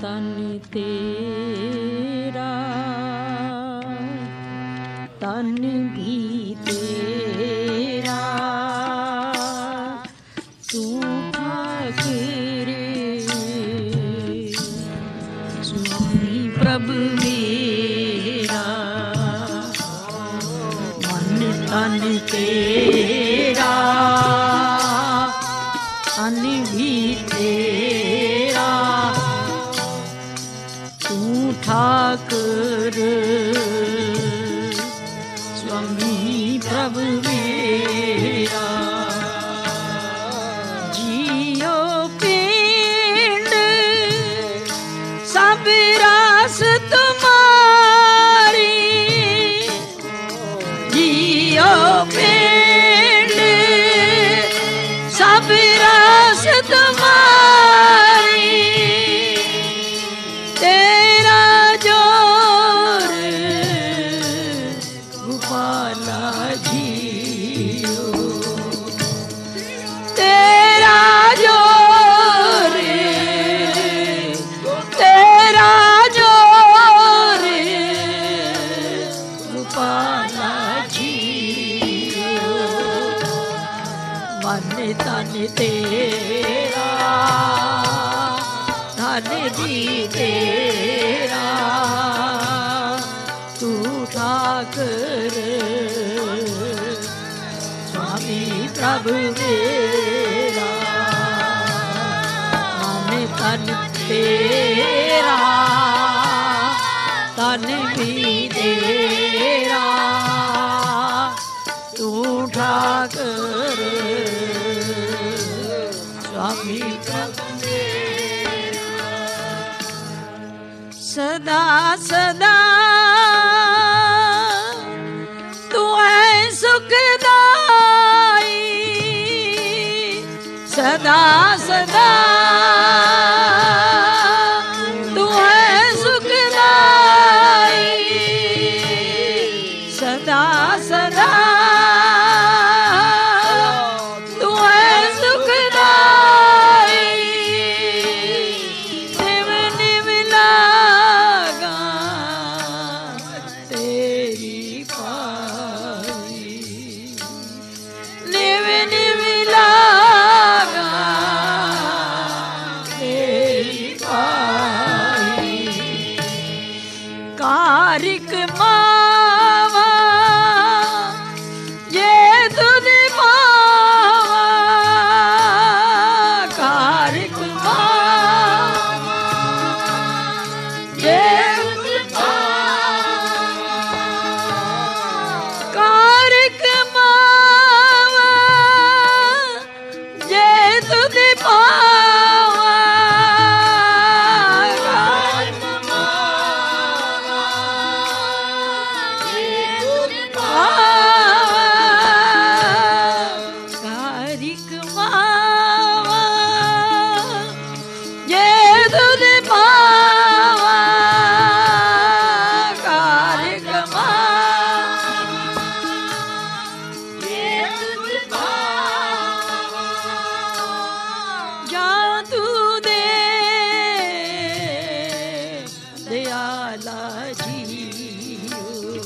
तन तेरा तन भी तेरा तू ठाकुर स्वामी प्रभु मेरा मन तन तेरा तन भी तेरा तू ठाकुर स्वामी प्रभु मेरा जियो पिंड सब रास तुम्हारी जियो पिंड सब रास तुम्हारी तेरा जोर गोपाला जियो तेरा जोर गोपाला जियो मन तन तेरा धन भी तेरा तू ठाकुर स्वामी प्रभु मेरा मन तन तेरा तन भी तेरा तू ठाकुर स्वामी प्रभु सदा सदा तू है सुखदाई सदा सदा तू है सुखदाई सदा सदा तू है सुखदाई निव निव लागा तेरी पाई निव निव लागा तेरी पाई कारिक मावा ये तुझ पावा कारिक मावा ये तुझ पावा कारिक मावा ये तुझ पावा कारिक मावा ये तुझ पावा कारिक मावा ये तुझ पावा कारिक मावा ये तुझ पावा जा तू दे दयाला जियो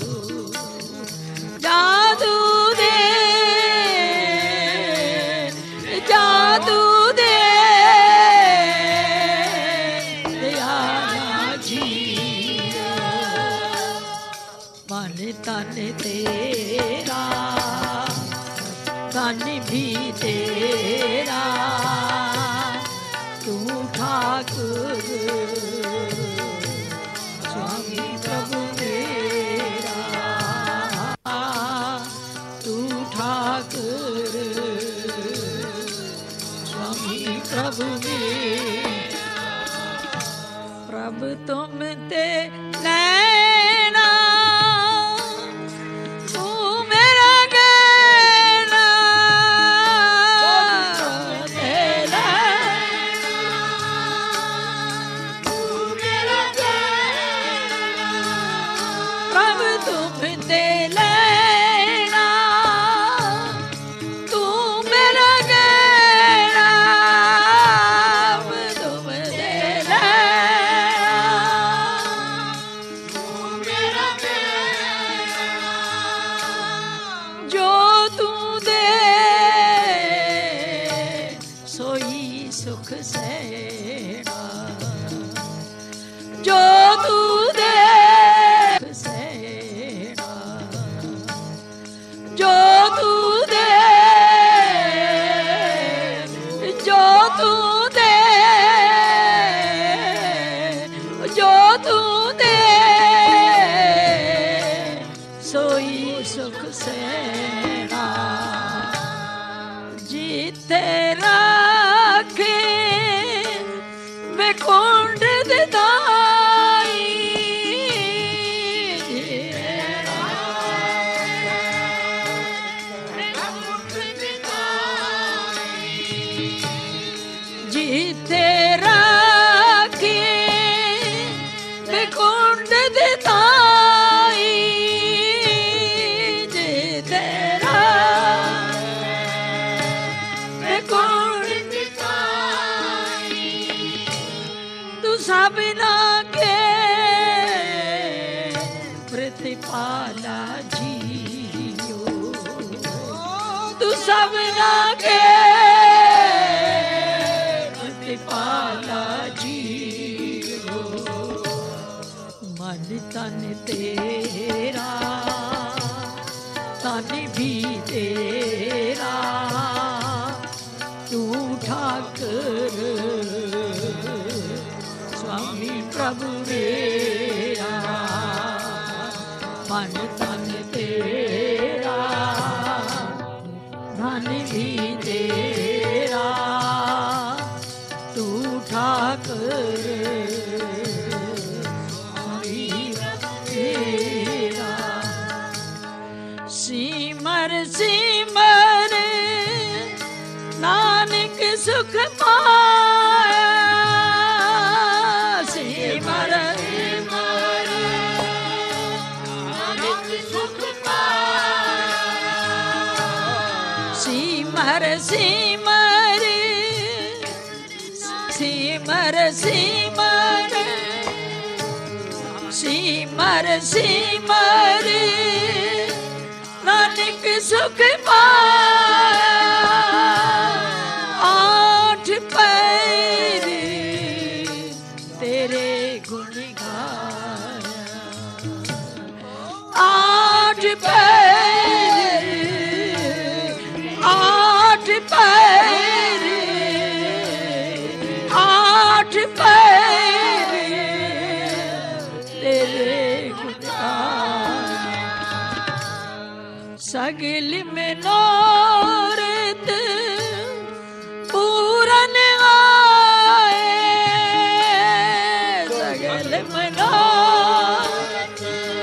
जादू दे दयाला जियो मन तन तेरा तन भी तेरा तू ठाकुर स्वामी प्रभु मेरा तू ठाकुर स्वामी प्रभु मेरा प्रभु तुम ते नैना तू मेरा गैना तेरा तू मेरा गैना प्रभु तुम ते नैना तू मेरा गैना तुम ते नैना तू दे सोई सुख सेना जिथे राखे बेकुंड दिदाई जिथे राखे बेकुंड दिदाई जिथे बेकुंड दिदाई तू सबना के प्रतिपाला जियो तू सबना के पाला जियो मन तन तेरा तन भी तेरा तू ठाकर स्वामी प्रभु मेरा मन तन तेरा धन भी तेरा ठाकर तेरा सिमर सिमर नानक सुख पाया सिमर सिमर नानक सुख पाया सिमर सिमर सिमर सिमर सिमर सिमर नानक सुख पाया आठ पैर तेरे गुण गाया आठ पैर आठ पैर आठ पैर तेरे सगल में नौरत पूरन आए सगल में नौरत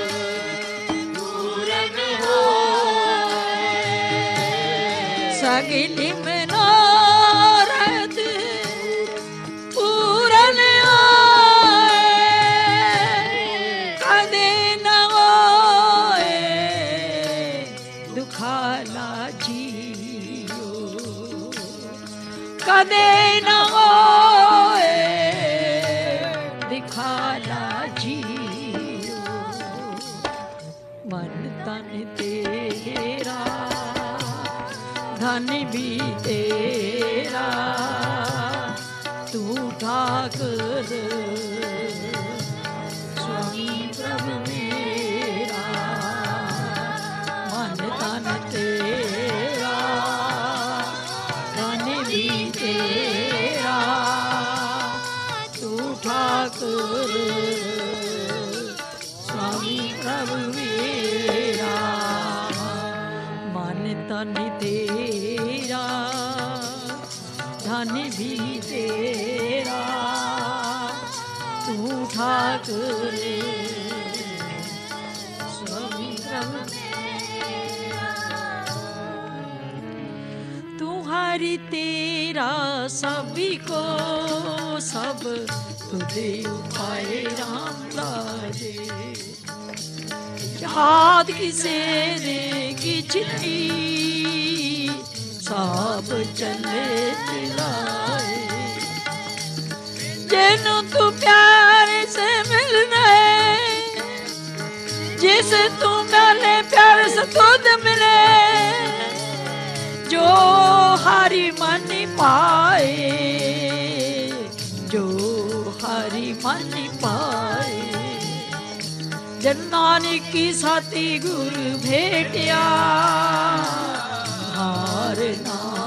पूरन आए सगल में नौरत पूरन कदे न होए दिखाला जियो मन तन तेरा धन भी तेरा तू ठाकर स्वामी प्रभु मेरा मन तन तेरा धन भी तेरा तू ठाकुर स्वामी प्रभु मेरा मन तन तेरा धन भी तेरा तू ठाकुर स्वामी प्रभु तुम्हारी तेरा सभी को सब तुझे उपाय राम राजे याद किसे देगी चिट्ठी सब चले चिल्लाए जेनु तू प्यार से मिलने जिसे तू मिले प्यार से खुद मिले जो हरि मन पाए जो हरि मन पाए जन नानक की साथी गुरु भेटिया हार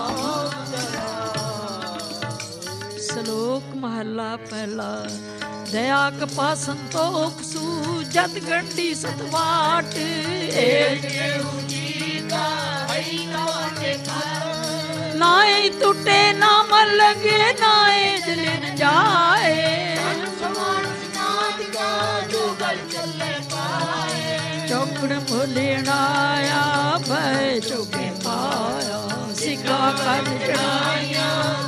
नाम। श्लोक महला पहला ਦਇਆ ਕਪਾ ਸੰਤੋਖ ਸੂ ਜਦ ਗੰਢੀ ਸਤਵਾਟ ਨਾਏ ਟੁੱਟੇ ਨਾਮ ਲਗੇ ਨਾਏ ਜਲਨ ਜਾਏ ਚੌਕੜ ਭੁਲਣਾਇਆ ਭੈ ਚੁਕੇ ਪਾਇਆ ਸਿੱਖਾ ਕਰ ਚੜਾਇਆ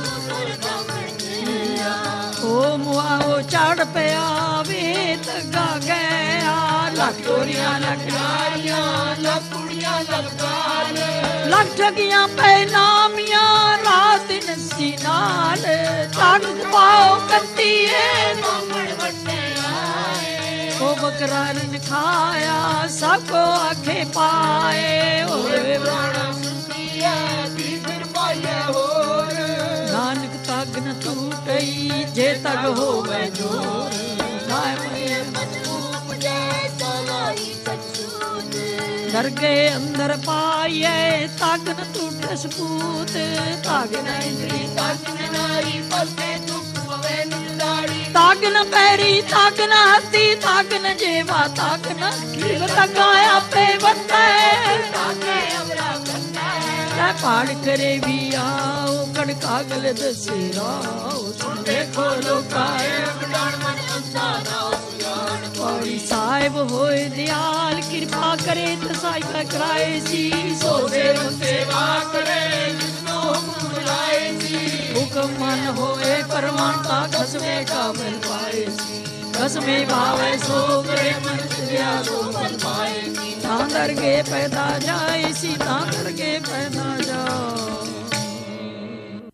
ਓ ਮੁਆਓ ਚੜ ਪਿਆ ਵੇ ਤਗਾ ਗਿਆ ਲੱਖ ਤੋਰੀਆਂ ਲਗਾਰੀਆਂ ਲੱਖ ਕੁੜੀਆਂ ਲਗਾਲ ਲੱਖ ਠਗੀਆਂ ਪੈ ਨਾਮੀਆਂ ਰਾਤ ਨਸੀ ਨਾਲ ਤਾਕਤ ਪਾਓ ਕੰਤੀਏ ਮਾਮੜ ਵੱਟੇ ਆਏ ਓ ਬਕਰਾਰਨ ਖਾਇਆ ਸਭ ਕੋ ਆਖੇ ਪਾਏ ਓਏ ਬਾਣਾ ਸੁਣੀਆ ਦੀ ਫਿਰ ਪਾਇਆ ਹੋਰ ਨਾਨਕ ਤਗ ਨ ਟੂਟਈ ਜੇ ਤਗ ਹੋਵੇ ਜੋਰ ਨਾਇ ਮਏ ਮਜੂਬ ਜੇ ਚਲਾਈ ਸਚੂਤ ਦਰ ਗਏ ਅੰਦਰ ਪਾਈਏ ਤਗ ਨ ਟੂਟੇ ਸਪੂਤ ਤਗ ਨ ਇੰਦਰੀ ਤਗ ਨ ਨਾਰੀ ਪਸੇ ਦੁੱਖ ਪਵੇ ਨਿਦਾੜੀ ਤਗ ਨ ਪੈਰੀ ਤਗ ਨ ਹੱਥੀ ਤਗ ਨ ਜੇਵਾ ਤਗ ਨ ਕੀਵ ਤਗਾ ਆਪੇ ਵਰਤੈ ਤਾਕੇ ਅਮਰਾ ਲੈ ਪਾੜ ਕਰੇ ਵੀ ਆਓ ਕੜ ਕਾਗਲ ਦਸੇ ਰਾਓ ਸੁਣ ਦੇਖੋ ਲੋਕਾਏ ਵਡਾਣ ਮਨ ਅੰਦਾ ਨਾ ਸੁਆਣ ਪੌੜੀ ਸਾਹਿਬ ਹੋਏ ਦਿਆਲ ਕਿਰਪਾ ਕਰੇ ਤਸਾਇਬਾ ਕਰਾਏ ਸੀ ਸੋਦੇ ਸੇਵਾ ਕਰੇ ਜਿਸਨੋ ਹੁਕਮ ਲਾਏ ਸੀ ਹੁਕਮ ਮਨ ਹੋਏ ਪਰਮਾਨਤਾ ਖਸਮੇ ਕਾ ਮਿਲ ਪਾਏ ਸੀ ਖਸਮੇ ਭਾਵੇ ਸੋ ਕਰੇ ਮਨ ਸਿਆ ਸੋ ਮਨ ਪਾਏ ਤਾਂ ਦਰਗੇ ਪੈਦਾ ਜਾਏ ਸੀ ਤਾਂ ਦਰਗੇ ਪੈਦਾ ਜਾ